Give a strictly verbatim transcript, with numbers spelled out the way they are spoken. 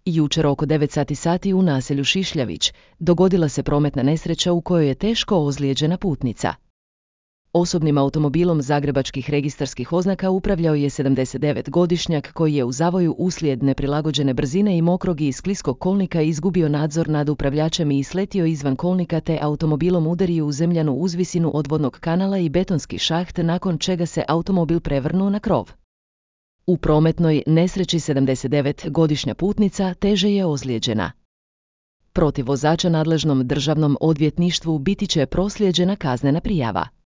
Jučer oko devet sati sati u naselju Šišljavić dogodila se prometna nesreća u kojoj je teško ozlijeđena putnica. Osobnim automobilom zagrebačkih registarskih oznaka upravljao je sedamdesetdevetgodišnjak koji je u zavoju uslijed neprilagođene brzine i mokrog i skliskog kolnika izgubio nadzor nad upravljačem i sletio izvan kolnika te automobilom udario u zemljanu uzvisinu odvodnog kanala i betonski šaht nakon čega se automobil prevrnuo na krov. U prometnoj nesreći sedamdesetdevetgodišnja putnica teže je ozlijeđena. Protiv vozača nadležnom državnom odvjetništvu biti će proslijeđena kaznena prijava.